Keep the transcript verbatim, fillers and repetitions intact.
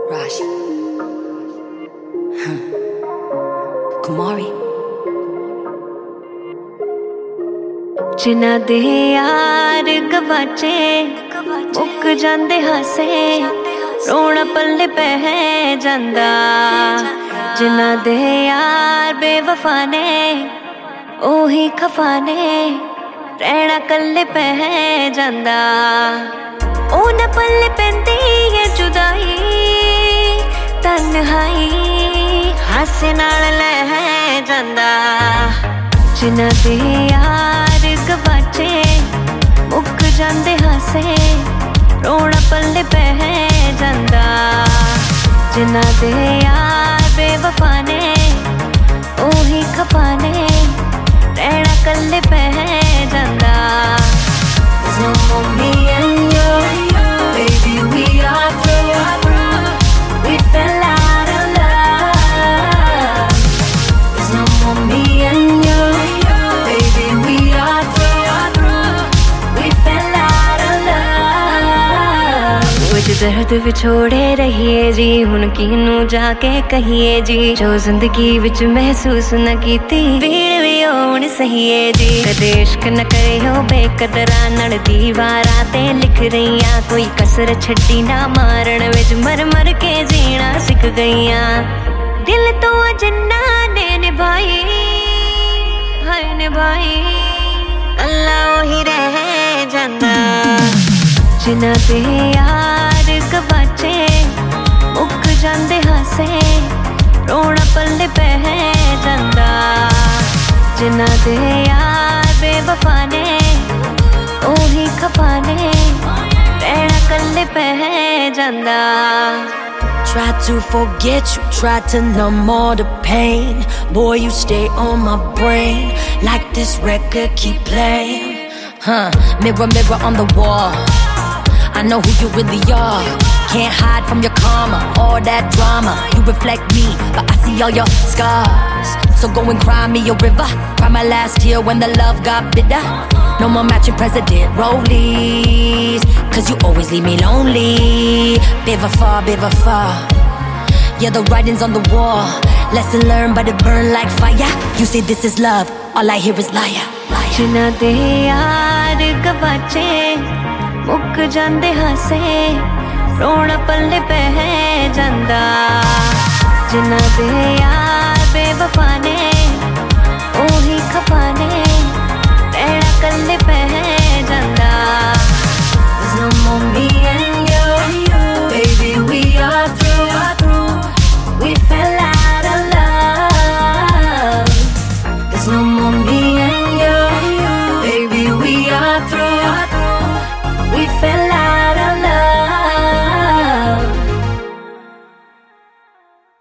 Rashi. Huh. Kumari. जिन्हां दे यार गवाचे मुक जांदे हासे रोना पल्ले पै जांदा। जिन्हां दे यार बेवफा ने ओही खफा ने रहना कल्ले पै जांदा। ओ न पल्ले पैंदी है जुदाई तन्हाई हासे नाल लै जांदा। जिन्हां दे यार गवाचे मुक जांदे हासे रोना पल्ले पै जांदा। जिन्हां दे यार बेवफा ने ओही खफा ने रहना कल्ले पै जांदा। There's no more me and you, baby we are through. We fell out of love. There's no more me and you, baby we are through. We fell out of love. कुछ दर्द विछोड़े रहिए जी हुण किनू जाके कहिए जी। जो जिंदगी विच महसूस न कीती भीड़ भी होण सहीए जी। कदे इश्क न करे हो बेकदरा नाल दीवारां ते लिख रहीआं। कोई कसर छड्डी ना मारण विच मर मर के जीना सिख गईआं। दिल तो जिन्ना ने निभाई हाय निभाई अल्लाह ओही रह जांदा। जिन्हां दे यार गवाचे मुक जांदे हासे रोना पल्ले पै जांदा। जिन्हां दे यार बेवफा ने ओही खफा ने रहना कल्ले पै जांदा। Tried to forget you, tried to numb all the pain. Boy, you stay on my brain like this record keep playing. Huh? Mirror, mirror on the wall, I know who you really are. Can't hide from your karma, all that drama. You reflect me, but I see all your scars. So go and cry me a river. Cry my last tear when the love got bitter. No more matching president rollies, cause you always leave me lonely. Biva far, biva far. Yeah, the writing's on the wall. Lesson learned, but it burn like fire. You say this is love, all I hear is liar, liar. जिन्हां दे यार गवाचे मुक जांदे हासे रोना पल्ले पै जांदा। जिन्हां दे यार बेवफा ने ओही खफा ने रहना कल्ले पै